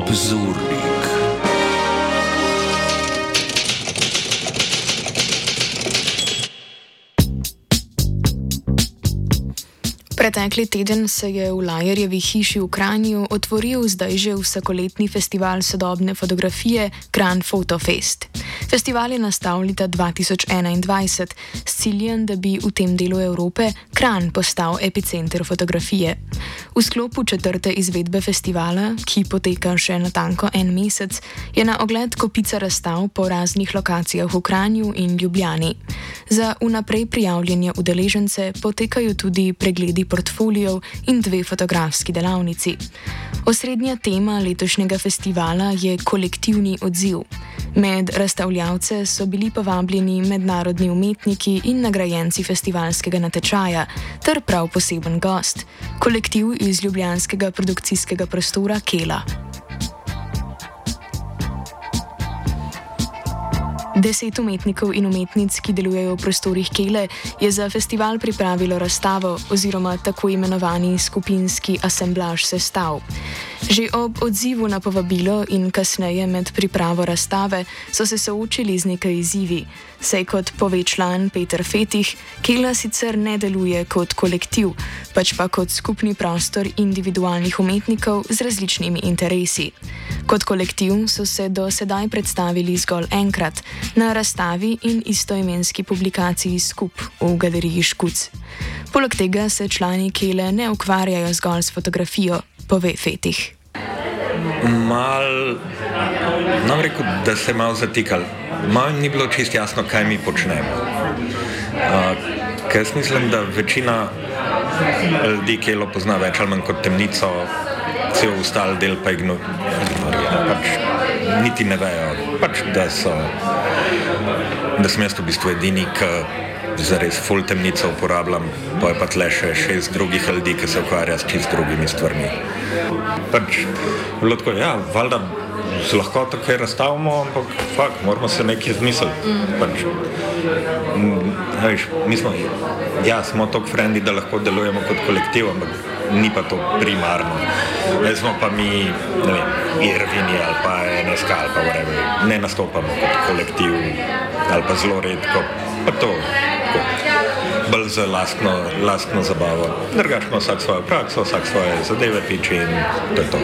Obzornik. Pretekli teden se je v Lajerjevi hiši v Kranju otvoril zdaj že vsakoletni festival sodobne fotografije Kranj Fotofest. Festival je nastal leta 2021 s ciljem, da bi v tem delu Evrope Kranj postal epicenter fotografije. V sklopu 4. izvedbe festivala, ki poteka še natanko en mesec, je na ogled kopica razstav po raznih lokacijah v Kranju in Ljubljani. Za vnaprej prijavljene udeležence potekajo tudi pregledi portfolijev in 2 fotografski delavnici. Osrednja tema letošnjega festivala je kolektivni odziv. Med razstavljavce so bili povabljeni mednarodni umetniki in nagrajenci festivalskega natečaja ter prav poseben gost, kolektiv iz ljubljanskega produkcijskega prostora Kela. 10 umetnikov in umetnic, ki delujejo v prostorih Kele, je za festival pripravilo razstavo oziroma tako imenovani skupinski asemblaž sestav. Že ob odzivu na povabilo in kasneje med pripravo razstave so se soočili z nekaj izzivi, saj kot pove član Peter Fetih, Kela sicer ne deluje kot kolektiv, pač pa kot skupni prostor individualnih umetnikov z različnimi interesi. Kot kolektiv so se do sedaj predstavili zgolj enkrat na razstavi in istoimenski publikaciji Skup v galeriji Škuc. Poleg tega se člani Kele ne ukvarjajo zgolj s fotografijo, pove Fetih. Nam rekel, da se malo zatikali. Malo ni bilo čisto jasno, kaj mi počnemo. Ker jaz mislim, da večina ljudi Kelo pozna več ali manj kot temnico, cel ostali del pa ignorira. Pač niti ne vejo, pač da sem jaz v bistvu edini, ki zares full temnico uporabljam, pa je pa tle še 6 drugih ljudi, ki se ukvarja s čist drugimi stvarmi. Pač bilo tako, ja, valjda se lahko tako razstavimo, ampak moramo se nekaj izmisliti. Pač, smo toliko frendi, da lahko delujemo kot kolektiv, ampak ni pa to primarno. Smo pa mi, ne vem, Irvini ali pa NSK ali pa whatever, ne nastopamo kot kolektiv ali pa zelo redko, pa to bolj za lastno zabavo. Drugače ima vsak svojo prakso, vsak svoje zadeve piči in to je to.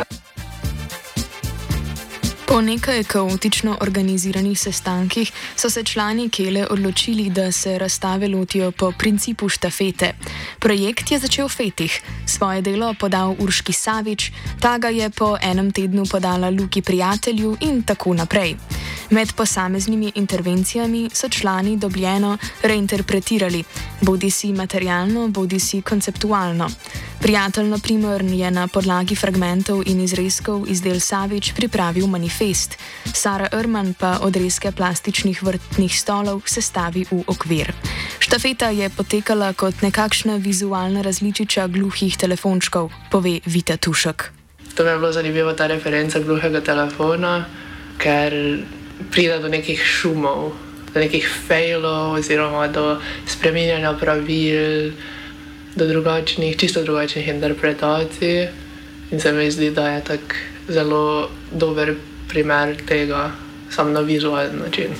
Po nekaj kaotično organiziranih sestankih so se člani Kele odločili, da se razstave lotijo po principu štafete. Projekt je začel Fetih, svoje delo podal Urški Savič, ta ga je po enem tednu podala Luki Prijatelju in tako naprej. Med posameznimi intervencijami so člani dobljeno reinterpretirali, bodisi materialno, bodisi konceptualno. Prijatelj, na primer, je na podlagi fragmentov in izrezkov iz del Savič pripravil manifest, Sara Erman pa odrezke plastičnih vrtnih stolov sestavi v okvir. Štafeta je potekala kot nekakšna vizualna različica gluhih telefončkov, pove Vita Tušek. To mi je bilo zanimivo, ta referenca gluhega telefona, ker pride do nekih šumov, do nekih failov oziroma do spreminjanja pravil, do čisto drugačnih interpretacij in se mi zdi, da je tak zelo dober primer tega, samo na vizualen način.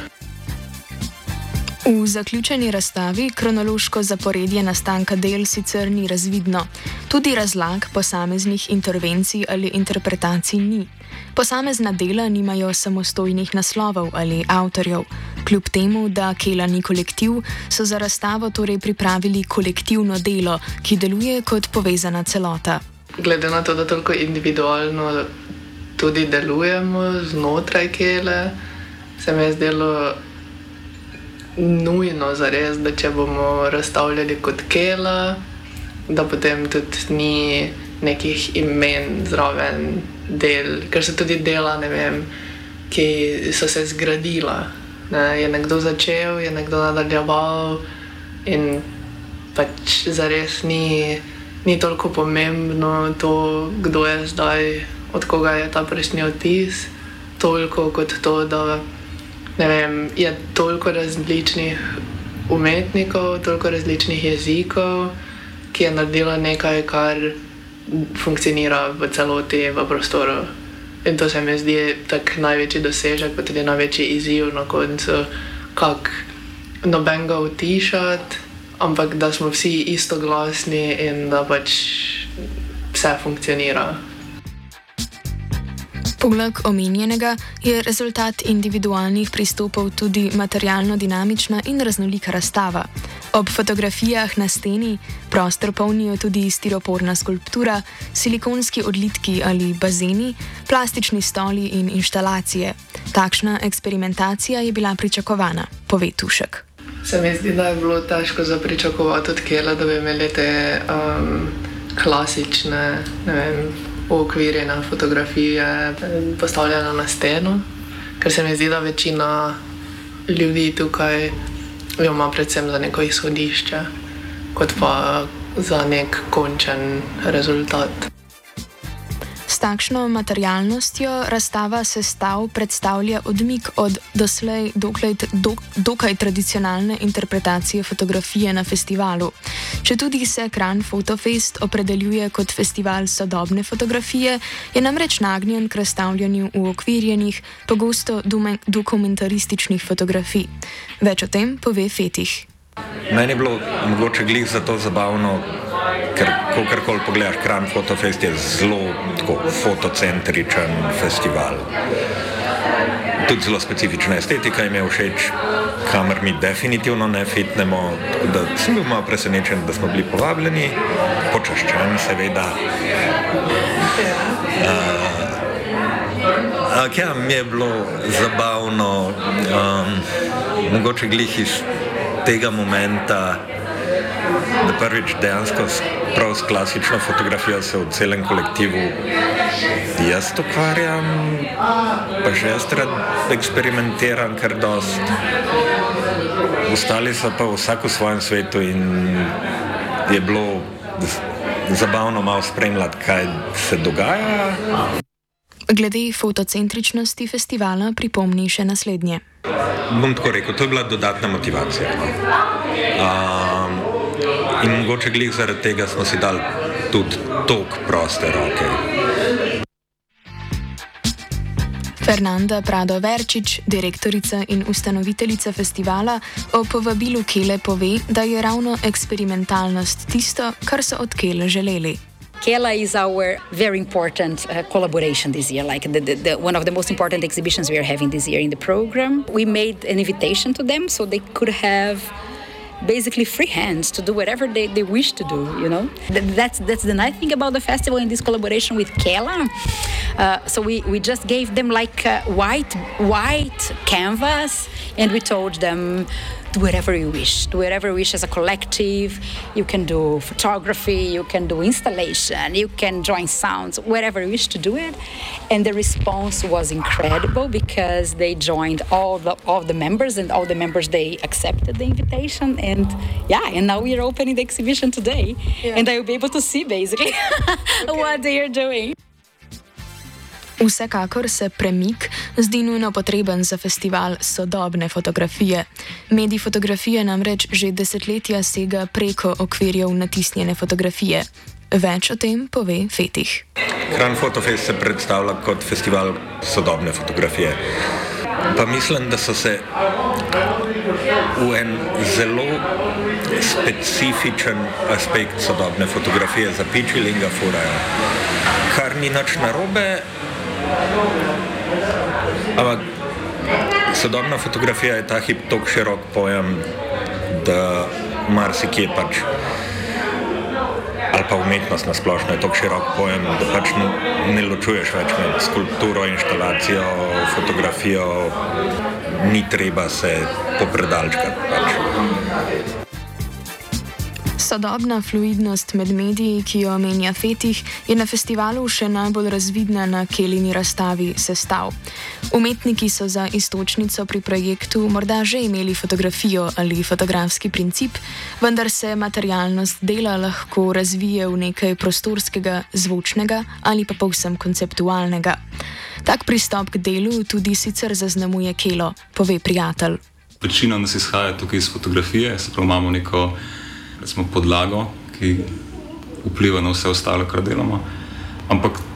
V zaključeni razstavi kronološko zaporedje nastanka del sicer ni razvidno, tudi razlag posameznih intervencij ali interpretacij ni. Posamezna dela nimajo samostojnih naslovov ali avtorjev. Kljub temu, da Kela ni kolektiv, so za razstavo torej pripravili kolektivno delo, ki deluje kot povezana celota. Glede na to, da toliko individualno tudi delujemo znotraj Kele, se mi je zdelo nujno zares, da če bomo razstavljali kot Kela, da potem tudi ni nekih imen zraven del, ker so tudi dela, ne vem, ki so se zgradila. Je nekdo začel, je nekdo nadaljeval in pač zares ni toliko pomembno to, kdo je zdaj, od koga je ta prejšnji vtis, toliko kot to, da ne vem, je toliko različnih umetnikov, toliko različnih jezikov, ki je naredila nekaj, kar funkcionira v celoti v prostoru. In to se mi zdi tak največji dosežek, pa tudi največji izziv na koncu, kako noben ga utišati, ampak da smo vsi isto glasni in da pač vse funkcionira. Poleg omenjenega je rezultat individualnih pristopov tudi materialno dinamična in raznolika razstava. Ob fotografijah na steni prostor polnijo tudi stiroporna skulptura, silikonski odlitki ali bazeni, plastični stoli in inštalacije. Takšna eksperimentacija je bila pričakovana, pove Tušek. Se mi zdi, da je bilo težko zapričakovati od Kela, da bi imeli te klasične, ne vem, uokvirjene fotografije postavljene na steno, ker se mi zdi, da večina ljudi tukaj jo ima predvsem za neko izhodišče, kot pa za nek končen rezultat. S takšno materialnostjo razstava sestav predstavlja odmik od doslej dokaj tradicionalne interpretacije fotografije na festivalu. Četudi se Kranj Fotofest opredeljuje kot festival sodobne fotografije, je namreč nagnjen k razstavljanju uokvirjenih, pogosto dokumentarističnih fotografij. Več o tem pove Fetih. Meni je bilo mogoče glih zato zabavno, ker kogarkoli pogledaš, Kranj Fotofest je zelo tako fotocentričen festival. Tudi zelo specifična estetika jim je všeč, kamor mi definitivno ne fitnemo, tako da sem bil malo presenečen, da smo bili povabljeni, počaščen seveda. Ja, mi je bilo zabavno, mogoče glih iz tega momenta, da prvič dejansko prav s klasično fotografijo se v celem kolektivu jaz ukvarjam, pa že jaz rad eksperimentiram kar dost. Ostali so pa vsak v svojem svetu in je bilo zabavno malo spremljati, kaj se dogaja. Glede fotocentričnosti festivala pripomni še naslednje. Bom tako rekel, to je bila dodatna motivacija. In mogoče glih zaradi tega smo si dali tudi toliko proste roke. Fernanda Prado Verčič, direktorica in ustanoviteljica festivala, o povabilu Kele pove, da je ravno eksperimentalnost tisto, kar so od Kele želeli. Kela is our very important collaboration this year, like one of the most important exhibitions we are having this year in the program. We made an invitation to them so they could have basically free hands to do whatever they wish to do, you know. That's the nice thing about the festival in this collaboration with Kela. So we just gave them like a white canvas and we told them, do whatever you wish as a collective. You can do photography, you can do installation, you can join sounds, whatever you wish to do it. And the response was incredible because they joined all the members and all the members, they accepted the invitation. And now we are opening the exhibition today. Yeah. And I will be able to see basically what they are doing. Vsekakor se premik zdi nujno potreben za festival sodobne fotografije. Medij fotografije namreč že desetletja sega preko okvirjev natisnjene fotografije. Več o tem pove Fetih. Kranj Fotofest se predstavlja kot festival sodobne fotografije. Pa mislim, da so se v en zelo specifičen aspekt sodobne fotografije zapičili in ga furajo. Kar ni nič narobe, ampak sodobna fotografija je ta hip toliko širok pojem, da marsikje pač, ali pa umetnost na splošno je toliko širok pojem, da pač ne ločuješ več med skulpturo, inštalacijo, fotografijo, ni treba se popredalčkati pač. Sodobna fluidnost med mediji, ki jo omenja Fetih, je na festivalu še najbolj razvidna na Kelini razstavi sestav. Umetniki so za iztočnico pri projektu morda že imeli fotografijo ali fotografski princip, vendar se materialnost dela lahko razvije v nekaj prostorskega, zvočnega ali pa povsem konceptualnega. Tak pristop k delu tudi sicer zaznamuje Kelo, pove prijatelj. Večina nas izhaja tukaj iz fotografije, se pravi imamo neko podlago, ki vpliva na vse ostalo, kar delamo. Ampak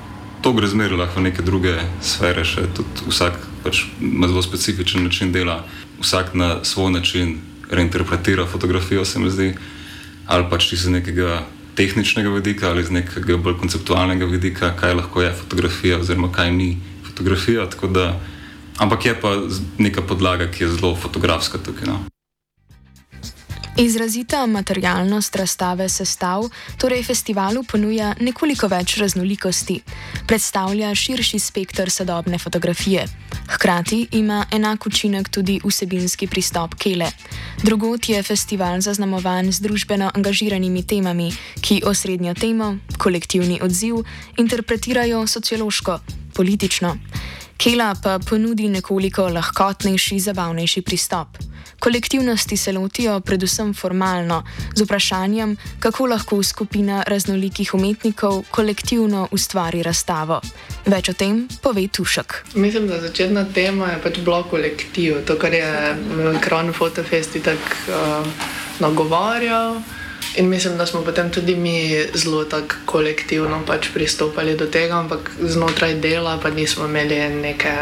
to gre zmeraj lahko v neke druge sfere še. Tudi vsak pač ima zelo specifičen način dela, vsak na svoj način reinterpretira fotografijo, se mi zdi, ali pač iz nekega tehničnega vidika ali iz nekega bolj konceptualnega vidika, kaj lahko je fotografija oziroma kaj ni fotografija, tako da, ampak je pa neka podlaga, ki je zelo fotografska tukaj, no. Izrazita materialnost razstave sestav torej festivalu ponuja nekoliko več raznolikosti, predstavlja širši spekter sodobne fotografije. Hkrati ima enak učinek tudi vsebinski pristop Kele. Drugod je festival zaznamovan z družbeno angažiranimi temami, ki osrednjo temo, kolektivni odziv, interpretirajo sociološko, politično. Kela pa ponudi nekoliko lahkotnejši, zabavnejši pristop. Kolektivnosti se lotijo predvsem formalno, z vprašanjem, kako lahko skupina raznolikih umetnikov kolektivno ustvari razstavo. Več o tem pove Tušek. Mislim, da začetna tema je pač bila kolektiv, to, kar je Kran Fotofest tako nagovarjal. In mislim, da smo potem tudi mi zelo tako kolektivno pač pristopali do tega, ampak znotraj dela pa nismo imeli neke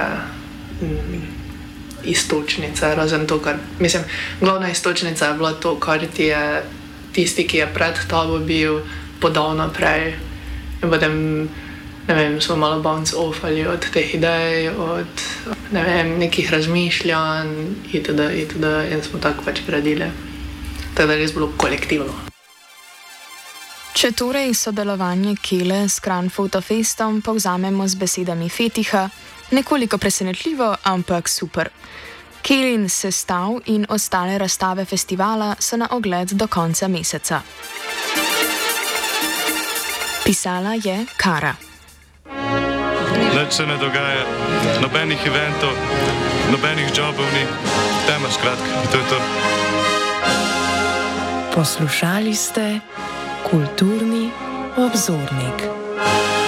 istočnice, razen to, kar, mislim, glavna istočnica je bila to, kar ti je tisti, ki je pred tabo bil, podal naprej. In potem, ne vem, smo malo bounce offali od teh idej, od, ne vem, nekih razmišljanj itd. In smo tako pač gradili. Tako da je res bilo kolektivno. Če torej sodelovanje Kele s Kran Fotofestom povzamemo z besedami Fetiha, nekoliko presenetljivo, ampak super. Kelin sestav in ostale razstave festivala so na ogled do konca meseca. Pisala je Kara. Nič se ne dogaja, nobenih eventov, nobenih jobov ni, tema skratka, to je to. Poslušali ste Kulturni obzornik.